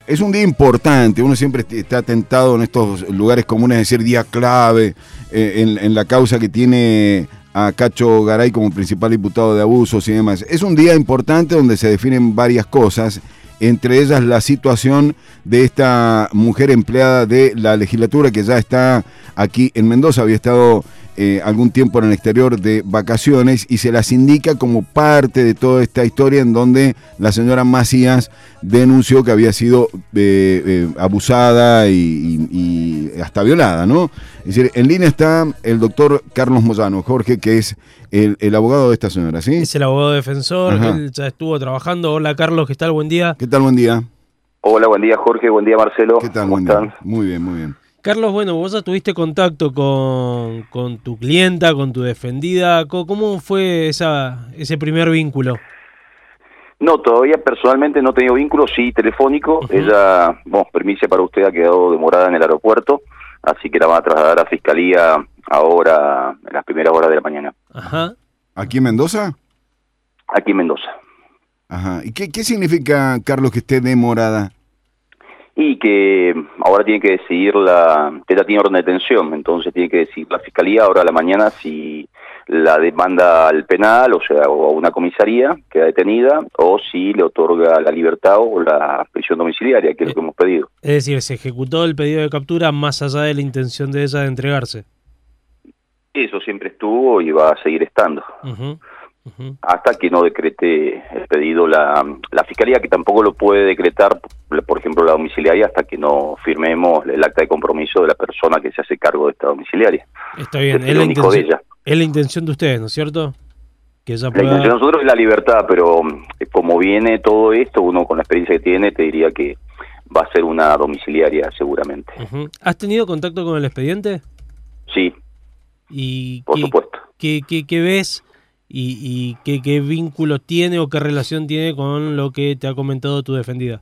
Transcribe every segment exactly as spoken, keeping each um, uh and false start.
es un día importante, uno siempre está tentado en estos lugares comunes a decir día clave, eh, en, en la causa que tiene a Cacho Garay como principal imputado de abusos y demás. Es un día importante donde se definen varias cosas, entre ellas la situación de esta mujer empleada de la legislatura que ya está aquí en Mendoza, había estado eh, algún tiempo en el exterior de vacaciones y se las indica como parte de toda esta historia en donde la señora Macías denunció que había sido eh, eh, abusada y, y, y hasta violada, ¿no? Es decir, en línea está el doctor Carlos Moyano, Jorge, que es el, el abogado de esta señora, ¿sí? Es el abogado defensor, que él ya estuvo trabajando. Hola Carlos, ¿qué tal? Buen día. ¿Qué tal? Buen día. Hola, buen día Jorge, buen día Marcelo. ¿Qué tal? ¿Cómo Buen están? día. Muy bien, muy bien. Carlos, bueno, vos ya tuviste contacto con, con tu clienta, con tu defendida. ¿Cómo fue esa, ese primer vínculo? No, todavía personalmente no he tenido vínculo, sí telefónico. Uh-huh. Ella, bueno, permiso para usted, ha quedado demorada en el aeropuerto, así que la van a trasladar a Fiscalía ahora, en las primeras horas de la mañana. Ajá. ¿Aquí en Mendoza? Aquí en Mendoza. Ajá. ¿Y qué, qué significa, Carlos, que esté demorada? Y que ahora tiene que decidir la... Ella tiene orden de detención, entonces tiene que decidir la Fiscalía ahora a la mañana si la demanda al penal, o sea, o a una comisaría, queda detenida, o si le otorga la libertad o la prisión domiciliaria, que es lo que hemos pedido. Es decir, se ejecutó el pedido de captura más allá de la intención de ella de entregarse. Eso siempre estuvo y va a seguir estando. Uh-huh. Uh-huh. Hasta que no decrete el pedido la, la Fiscalía, que tampoco lo puede decretar, por ejemplo, la domiciliaria, hasta que no firmemos el acta de compromiso de la persona que se hace cargo de esta domiciliaria. Está bien, es es la, intención, de ella. es la intención de ustedes, ¿no es cierto? Que ella pueda... La intención de nosotros es la libertad, pero como viene todo esto, uno con la experiencia que tiene, te diría que va a ser una domiciliaria seguramente. Uh-huh. ¿Has tenido contacto con el expediente? Sí, y por qué, supuesto. ¿Qué, qué, qué ves y, y qué, qué vínculo tiene o qué relación tiene con lo que te ha comentado tu defendida?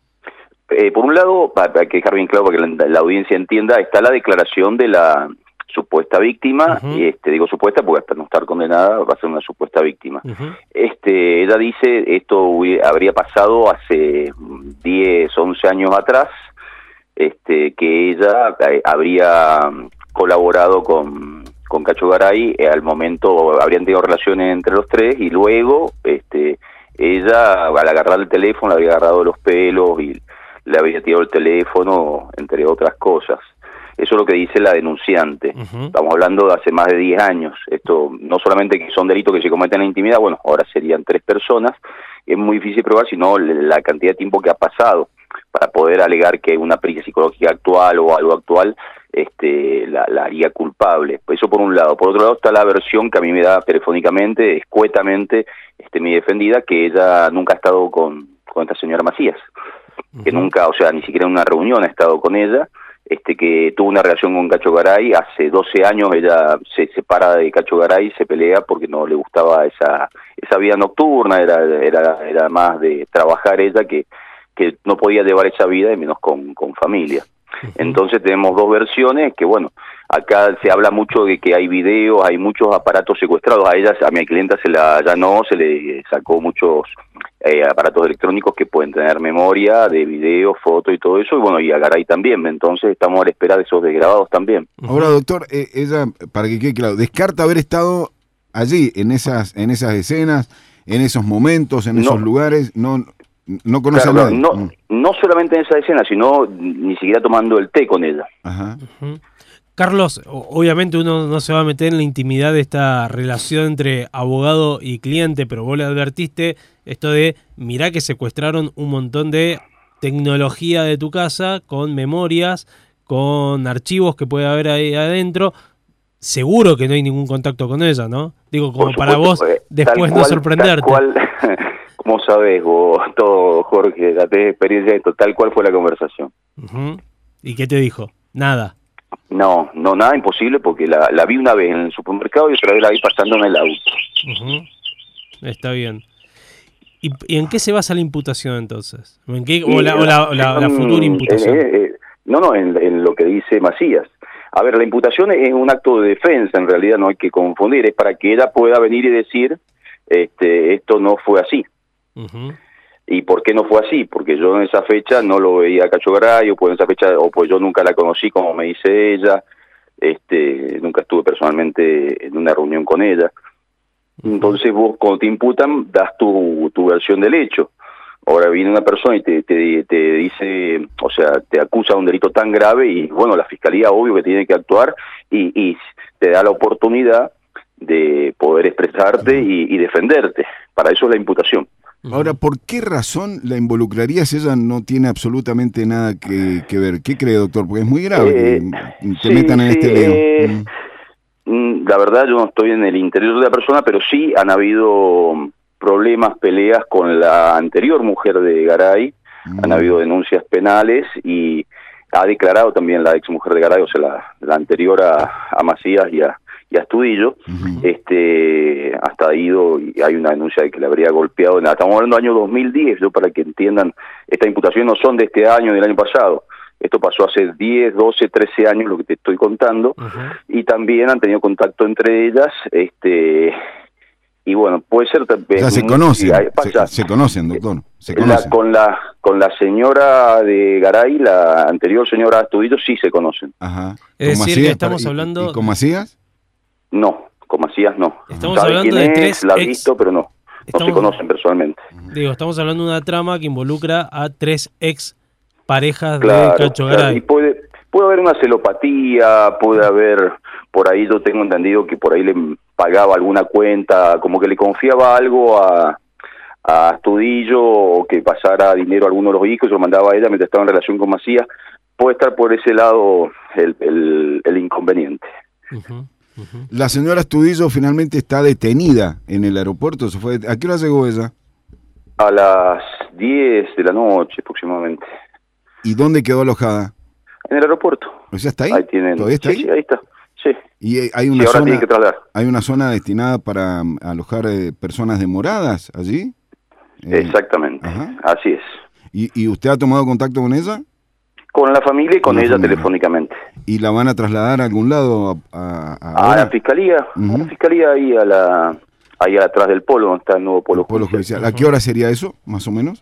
Eh, por un lado, para que dejar bien claro para que la, la audiencia entienda, está la declaración de la supuesta víctima, uh-huh. y este digo supuesta porque hasta no estar condenada va a ser una supuesta víctima. Uh-huh. Este, ella dice, esto hubiera, habría pasado hace diez, once años atrás, este, que ella eh, habría colaborado con, con Cacho Garay, eh, al momento habrían tenido relaciones entre los tres, y luego este, ella al agarrar el teléfono le había agarrado los pelos y le había tirado el teléfono, entre otras cosas. Eso es lo que dice la denunciante. Uh-huh. Estamos hablando de hace más de diez años. Esto no solamente que son delitos que se cometen en la intimidad, bueno, ahora serían tres personas. Es muy difícil probar, sino la cantidad de tiempo que ha pasado para poder alegar que una pericia psicológica actual o algo actual este, la, la haría culpable. Eso por un lado. Por otro lado está la versión que a mí me da telefónicamente, escuetamente, este, mi defendida, que ella nunca ha estado con, con esta señora Macías. Uh-huh. Que nunca, o sea, ni siquiera en una reunión ha estado con ella. Este, que tuvo una relación con Cacho Garay, hace doce años ella se separa de Cacho Garay, se pelea porque no le gustaba esa esa vida nocturna, era era era más de trabajar ella que que no podía llevar esa vida y menos con, con familia. Uh-huh. Entonces tenemos dos versiones que, bueno, acá se habla mucho de que hay videos, hay muchos aparatos secuestrados. A ella, a mi clienta se la allanó, se le sacó muchos eh, aparatos electrónicos que pueden tener memoria de video, foto y todo eso, y bueno, y a Garay también. Entonces estamos a la espera de esos desgrabados también. Ahora, doctor, eh, ella, para que quede claro, descarta haber estado allí, en esas, en esas escenas, en esos momentos, en esos no. lugares, no... No conoce claro, a nadie. No, no, no solamente en esa escena, sino ni siquiera tomando el té con ella. Ajá. Uh-huh. Carlos, obviamente uno no se va a meter en la intimidad de esta relación entre abogado y cliente, pero vos le advertiste esto de, mirá que secuestraron un montón de tecnología de tu casa con memorias, con archivos que puede haber ahí adentro. Seguro que no hay ningún contacto con ella, ¿no? Digo, como supuesto, para vos pues, después cual, no sorprenderte. Tal cual, como sabés vos, todo, Jorge, la tenés experiencia de esto, tal cual fue la conversación. Uh-huh. ¿Y qué te dijo? Nada. No, no, nada imposible, porque la, la vi una vez en el supermercado y otra vez la vi pasando en el auto. Uh-huh. Está bien. ¿Y, ¿Y en qué se basa la imputación entonces? ¿En qué, o la, o la, o la, la futura imputación? Eh, eh, no, no, en, en lo que dice Macías. A ver, la imputación es un acto de defensa, en realidad no hay que confundir, es para que ella pueda venir y decir, este, esto no fue así. Uh-huh. ¿Y por qué no fue así? Porque yo en esa fecha no lo veía a Cacho Garay, o pues en esa fecha, o pues yo nunca la conocí como me dice ella, este, nunca estuve personalmente en una reunión con ella. Entonces vos, cuando te imputan, das tu, tu versión del hecho. Ahora viene una persona y te, te, te dice, o sea, te acusa de un delito tan grave y, bueno, la Fiscalía obvio que tiene que actuar y, y te da la oportunidad de poder expresarte y, y defenderte. Para eso es la imputación. Ahora, ¿por qué razón la involucraría si ella no tiene absolutamente nada que, que ver? ¿Qué cree, doctor? Porque es muy grave eh, que te sí, metan en sí, este lío. Eh, mm. La verdad, yo no estoy en el interior de la persona, pero sí han habido problemas, peleas con la anterior mujer de Garay, mm. han habido denuncias penales y ha declarado también la ex mujer de Garay, o sea, la, la anterior a, a Macías y a, y a Astudillo, uh-huh. este, hasta ha ido y hay una denuncia de que le habría golpeado. Estamos hablando del año dos mil diez, yo para que entiendan, estas imputaciones no son de este año, del año pasado. Esto pasó hace diez, doce, trece años, lo que te estoy contando, uh-huh. y también han tenido contacto entre ellas, este, y bueno, puede ser también... O sea, se conocen, se, se conocen, doctor, se conocen. La, con, la, con la señora de Garay, la anterior señora Astudillo, sí se conocen. Ajá. Es decir, Macías, que estamos y, hablando... ¿Y con Macías? No, con Macías no. Estamos ¿Sabe hablando quién de es? tres La ha ex... visto, pero no, estamos... no se conocen personalmente. Digo, estamos hablando de una trama que involucra a tres ex parejas claro, de Cacho Garay. Claro, y puede, puede haber una celopatía, puede haber, por ahí yo tengo entendido que por ahí le pagaba alguna cuenta, como que le confiaba algo a, a Astudillo, o que pasara dinero a alguno de los hijos, lo mandaba a ella mientras estaba en relación con Macías. Puede estar por ese lado el, el, el inconveniente. Uh-huh, uh-huh. La señora Astudillo finalmente está detenida en el aeropuerto. ¿Se fue? ¿A qué hora llegó ella? A las diez de la noche aproximadamente. ¿Y dónde quedó alojada? En el aeropuerto. ¿O sea, está ahí? Ahí tienen... ¿Todavía está sí, ahí? Sí, ahí está. Sí. ¿Y hay una, sí, ahora zona, tiene que trasladar. hay una zona destinada para alojar eh, personas demoradas allí? Eh, Exactamente, ajá. Así es. ¿Y, ¿Y usted ha tomado contacto con ella? Con la familia y con, con ella familia. Telefónicamente. ¿Y la van a trasladar a algún lado? A, a, a la fiscalía, uh-huh. a la fiscalía ahí a la ahí atrás del polo, donde está el nuevo polo, el polo judicial. judicial. ¿A qué hora sería eso, más o menos?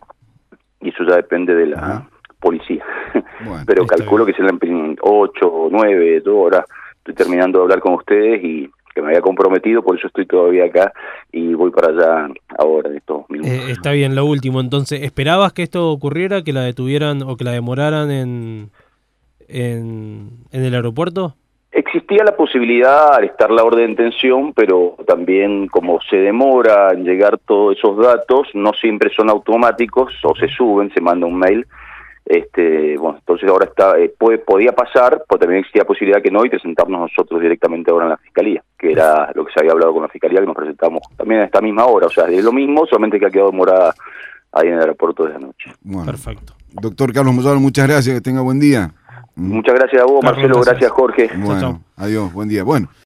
Y eso ya depende de la uh-huh. policía. Bueno, pero calculo bien. Que serán ocho, nueve, dos horas. Estoy terminando de hablar con ustedes y que me había comprometido, por eso estoy todavía acá y voy para allá ahora en estos minutos. Eh, está bien, lo último. Entonces, ¿esperabas que esto ocurriera, que la detuvieran o que la demoraran en, en, en el aeropuerto? Existía la posibilidad al estar la orden de detención, pero también como se demora en llegar todos esos datos, no siempre son automáticos o se suben, se manda un mail. Este, bueno, entonces ahora está, eh, puede, podía pasar, pero también existía posibilidad que no y presentarnos nosotros directamente ahora en la fiscalía, que era lo que se había hablado con la fiscalía, que nos presentamos también a esta misma hora, o sea, es lo mismo, solamente que ha quedado demorada ahí en el aeropuerto de la noche. Bueno, perfecto. Doctor Carlos Moyano, muchas gracias, que tenga buen día. Muchas gracias a vos, Carlos, Marcelo, gracias, gracias Jorge. Bueno, chao, chao. Adiós, buen día. Bueno.